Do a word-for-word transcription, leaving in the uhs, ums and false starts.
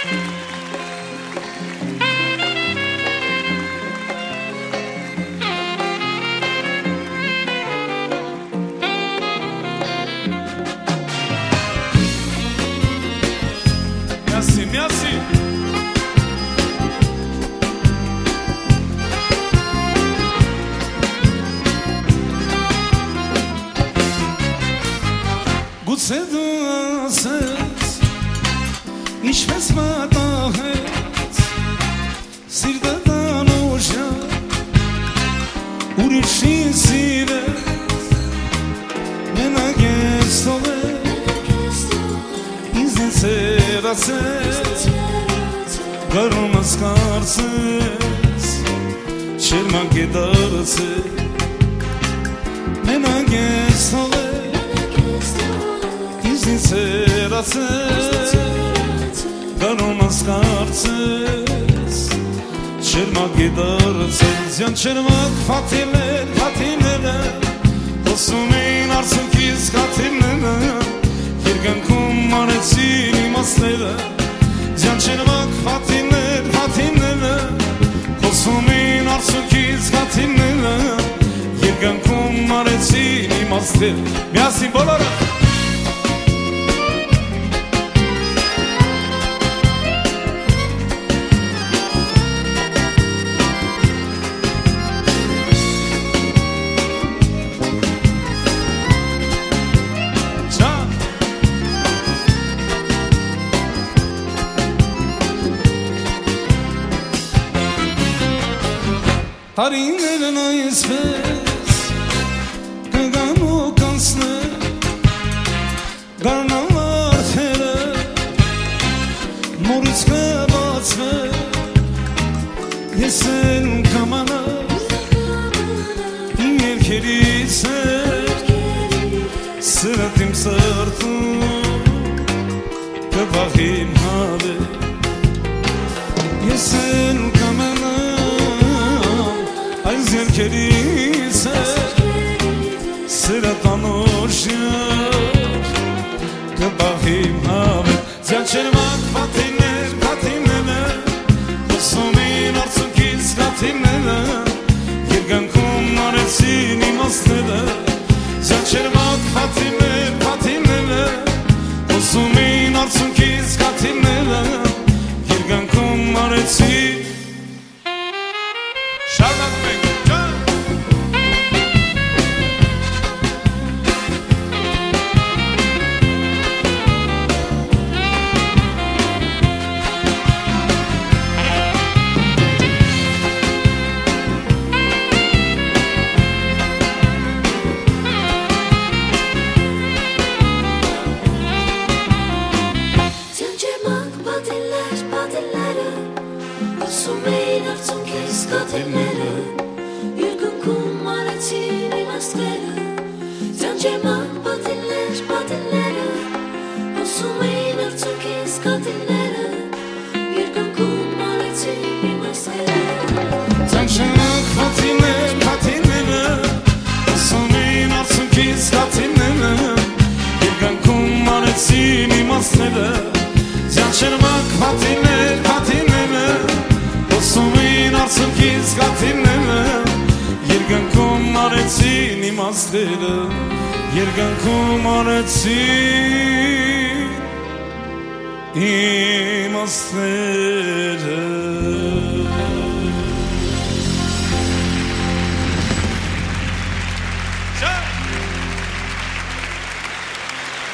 Merci, merci. Գուցե դու ասես ինչպես մատաղեց սիրտը տանուշա ուրիշին սիրեց մենակ ես թողեց ինձ են սերացեց գարումս կարծես չերմանք է դարձել մենակ ես թողեց Սերացես, գարումս կարծես, չերմակ է դարձել, ձյան չերմակ վաթիներ, վաթիները, հոսում էին արցունքից կաթիները, երկնքում արեցին իմաստները, ձյան չերմակ վաթիներ, վաթիները, հոսում էին արցունքից կաթիները, երկնքում արեցին իմաստները, միասին բոլորը, Տարիներն այսպես կգան ու կանցնեն գարնան վարդերը մորից կբացվեն ես էլ կամանալ իմ երգերից էլ սրտ իմ սրտում կվաղիմ հավեր ես էլ կամանալ Այս երկերից է սրտանոշյար կբաղիմ հավեր ձյան չերմակ վաթիներ, վաթիները հոսում էին արցունքից կաթիները երկնքում արեցին իմաստները ձյան չերմակ վաթիներ, վաթիները հոսում էին արցունքից կաթիները երկնքում արեցին Շարունակվենք Ձյան չերմակ վաթիներ, վաթիները հոսում էին արցունքից կաթիները երկնքում արեցին իմաստները երկնքում արեցին իմաստները